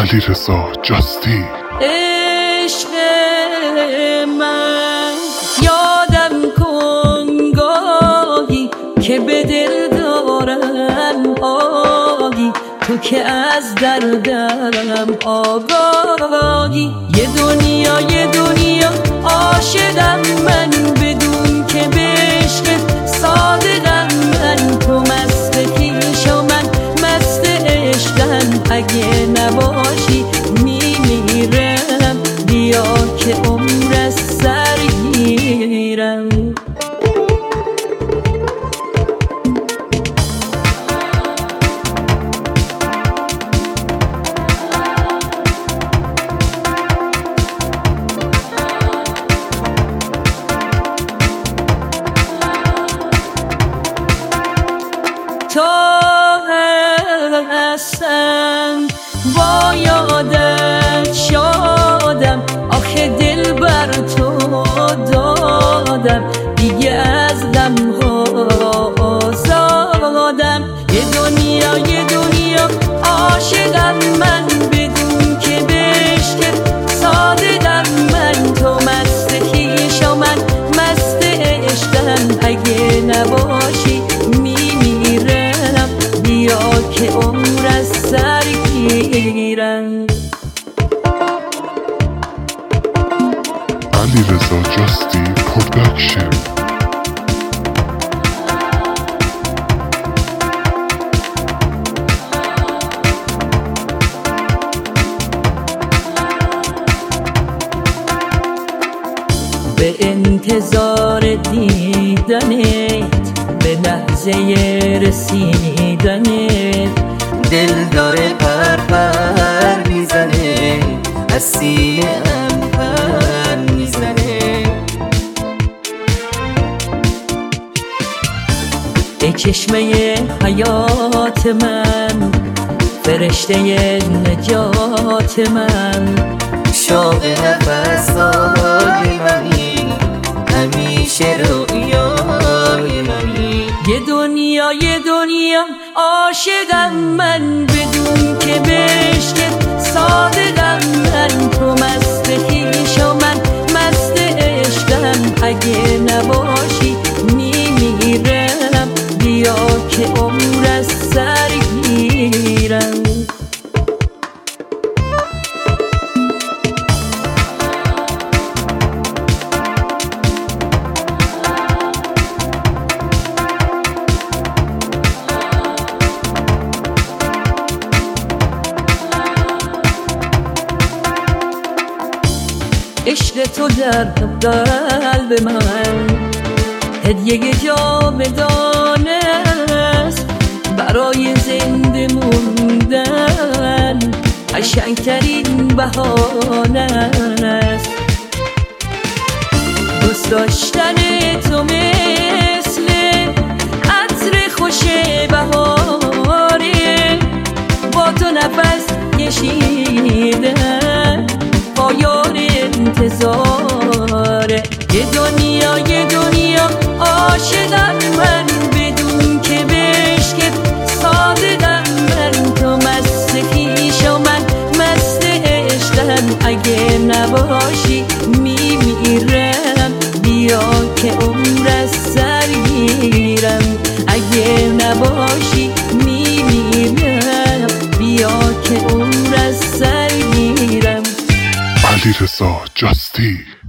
علیرضا جاستی. عشق من یادم کن گاهی که به دل دارم آگی، تو که از دردم آگاهی. یه دنیا عاشقم من، بدون که به عشقت صادقم من. تو مست خویش و من مست عشقم، اگه نباشی میمیرم. بیا که عمر از سر گیرم. تو هستم با یادت شادم، آخه دل بر تو دادم، دیگه از غمها آزادم. یه دنیا عاشقم من، بدون که به عشقت صادقم من. تو مست خویش و من مست عشقم، اگه نباشی میمیرم. بیا که عمر از سر گیرم. علیرضا جاستی پروداکشن. به انتظار دیدنت، به لحظه رسیدنت، دل داره پر میزنه، از سینه ام پر میزنه. ای چشمه حیات من، فرشته نجات من، شوق نفسای منی، همیشه رویای منی. یه دنیا عاشقم من، بدون که به عشقت صادقم من. تو مست خویش و من مست عشقم، اگه نباشی میمیرم. بیا که عمر از سر گیرم. عشق تو در قلب من هدیه جاودانه است، برای زنده موندن قشنگترین بهانه است. دوست داشتن تو مثل عطر خوش بهاره، با تو نفس کشیدن پایان انتظاره. یه دنیا عاشقم من، بدون که به عشقت صادقم من. تو مست خویش و من مست عشقم، اگه نباشی میمیرم. بیا که عمر از سر گیرم، اگه نباشی میمیرم. بیا که عمر از سر گیرم. علیرضا جاستی.